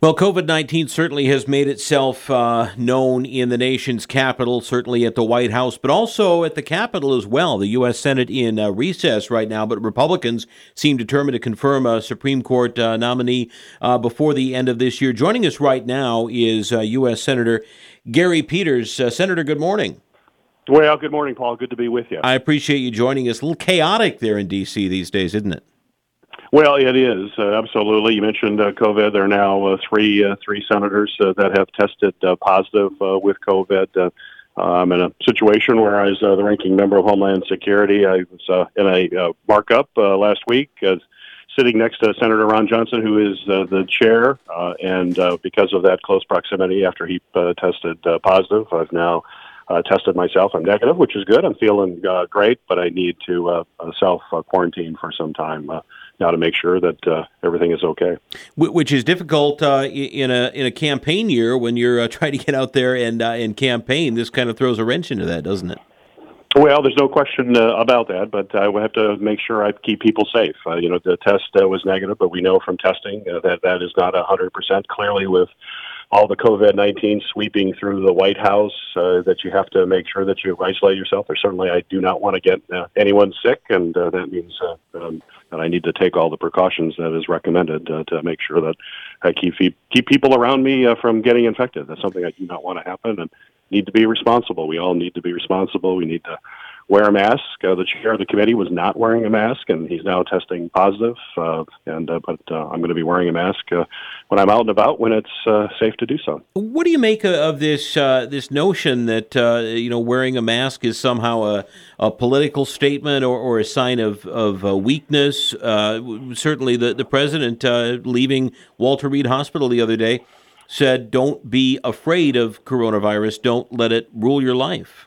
Well, COVID-19 certainly has made itself known in the nation's capital, certainly at the White House, but also at the Capitol as well. The U.S. Senate in recess right now, but Republicans seem determined to confirm a Supreme Court nominee before the end of this year. Joining us right now is U.S. Senator Gary Peters. Senator, good morning. Well, good morning, Paul. Good to be with you. I appreciate you joining us. A little chaotic there in D.C. these days, isn't it? Well, it is, absolutely. You mentioned COVID. There are now three senators that have tested positive with COVID. I'm in a situation where, as the ranking member of Homeland Security, I was in a markup last week, sitting next to Senator Ron Johnson, who is the chair, and because of that close proximity after he tested positive, I've now tested myself. I'm negative, which is good. I'm feeling great, but I need to self-quarantine for some time now to make sure that everything is okay. Which is difficult in a campaign year when you're trying to get out there and campaign. This kind of throws a wrench into that, doesn't it? Well, there's no question about that, but I will have to make sure I keep people safe. The test was negative, but we know from testing that is not 100%. Clearly, with all the COVID-19 sweeping through the White House, that you have to make sure that you isolate yourself. Or certainly, I do not want to get anyone sick, and that means that I need to take all the precautions that is recommended to make sure that I keep people around me from getting infected. That's something I do not want to happen, and need to be responsible. We all need to be responsible. We need to wear a mask. The chair of the committee was not wearing a mask, and he's now testing positive. But I'm going to be wearing a mask when I'm out and about when it's safe to do so. What do you make of this notion that wearing a mask is somehow a political statement or a sign of weakness? Certainly, the president leaving Walter Reed Hospital the other day said, "Don't be afraid of coronavirus. Don't let it rule your life."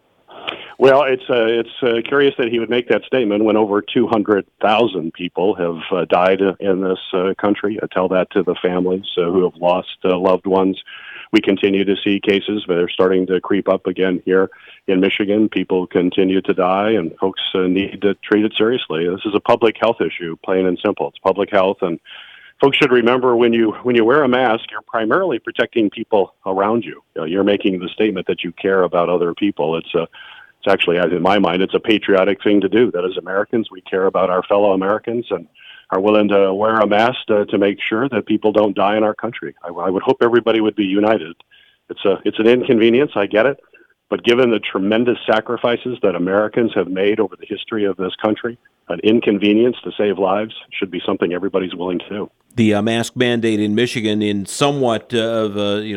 Well, it's curious that he would make that statement when over 200,000 people have died in this country. I tell that to the families who have lost loved ones. We continue to see cases, but they're starting to creep up again here in Michigan. People continue to die, and folks need to treat it seriously. This is a public health issue, plain and simple. It's public health, and folks should remember when you wear a mask, you're primarily protecting people around you. You're making the statement that you care about other people. It's actually, in my mind, it's a patriotic thing to do. That as Americans, we care about our fellow Americans and are willing to wear a mask to make sure that people don't die in our country. I would hope everybody would be united. It's an inconvenience, I get it, but given the tremendous sacrifices that Americans have made over the history of this country, an inconvenience to save lives should be something everybody's willing to do. The mask mandate in Michigan in somewhat of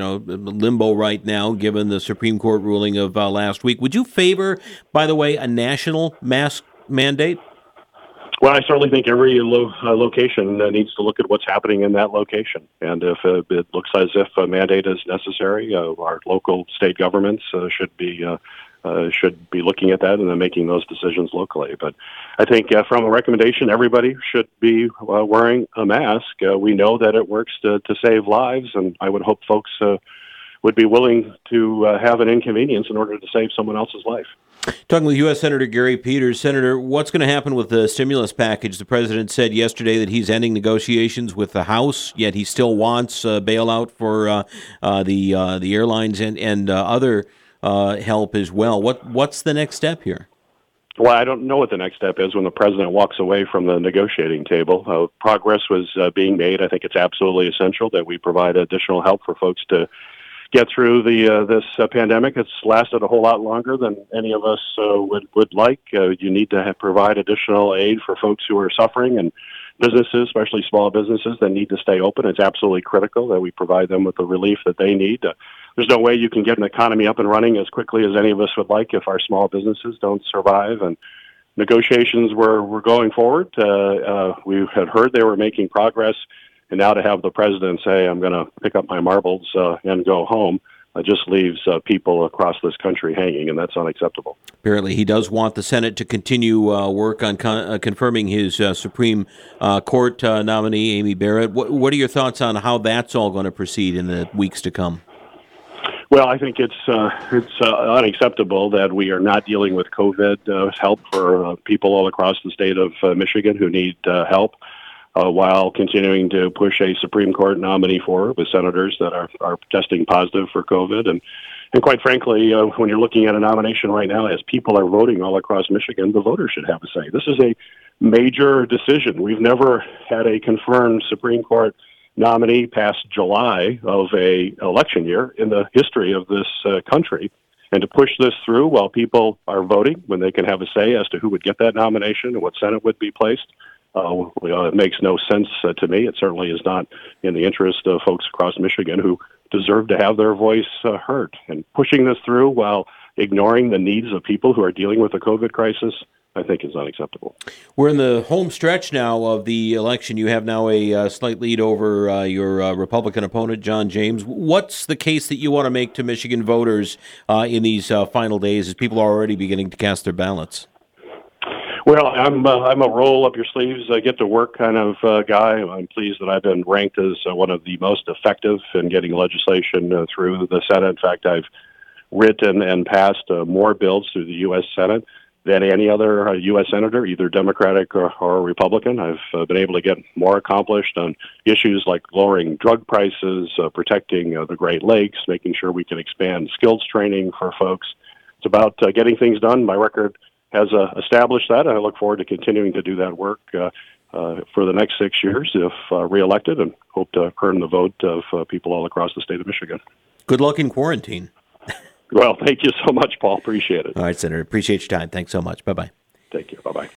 limbo right now, given the Supreme Court ruling of last week. Would you favor, by the way, a national mask mandate? Well, I certainly think every location needs to look at what's happening in that location. And if it looks as if a mandate is necessary, our local state governments should be looking at that and then making those decisions locally. But I think from a recommendation, everybody should be wearing a mask. We know that it works to save lives, and I would hope folks would be willing to have an inconvenience in order to save someone else's life. Talking with U.S. Senator Gary Peters. Senator, what's going to happen with the stimulus package? The president said yesterday that he's ending negotiations with the House, yet he still wants bailout for the airlines and other help as well. What's the next step here? Well, I don't know what the next step is when the president walks away from the negotiating table. Progress was being made. I think it's absolutely essential that we provide additional help for folks to get through this pandemic. It's lasted a whole lot longer than any of us would like. You need to provide additional aid for folks who are suffering, and businesses, especially small businesses, that need to stay open. It's absolutely critical that we provide them with the relief that they need. There's no way you can get an economy up and running as quickly as any of us would like if our small businesses don't survive. And negotiations were going forward. We had heard they were making progress. And now to have the president say, I'm going to pick up my marbles and go home, just leaves people across this country hanging, and that's unacceptable. Apparently he does want the Senate to continue work on confirming his Supreme Court nominee, Amy Barrett. What are your thoughts on how that's all going to proceed in the weeks to come? Well, I think it's unacceptable that we are not dealing with COVID help for people all across the state of Michigan who need help. while continuing to push a Supreme Court nominee forward with senators that are testing positive for COVID. And quite frankly, when you're looking at a nomination right now, as people are voting all across Michigan, the voters should have a say. This is a major decision. We've never had a confirmed Supreme Court nominee past July of a election year in the history of this country. And to push this through while people are voting, when they can have a say as to who would get that nomination and what Senate would be placed, it makes no sense to me. It certainly is not in the interest of folks across Michigan who deserve to have their voice heard. And pushing this through while ignoring the needs of people who are dealing with the COVID crisis, I think is unacceptable. We're in the home stretch now of the election. You have now a slight lead over your Republican opponent, John James. What's the case that you want to make to Michigan voters in these final days as people are already beginning to cast their ballots? Well, I'm a roll up your sleeves, get to work kind of guy. I'm pleased that I've been ranked as one of the most effective in getting legislation through the Senate. In fact, I've written and passed more bills through the U.S. Senate than any other U.S. senator, either Democratic or Republican. I've been able to get more accomplished on issues like lowering drug prices, protecting the Great Lakes, making sure we can expand skills training for folks. It's about getting things done. My record has established that, and I look forward to continuing to do that work for the next 6 years if reelected, and hope to earn the vote of people all across the state of Michigan. Good luck in quarantine. Well, thank you so much, Paul. Appreciate it. All right, Senator. Appreciate your time. Thanks so much. Bye-bye. Thank you. Bye-bye.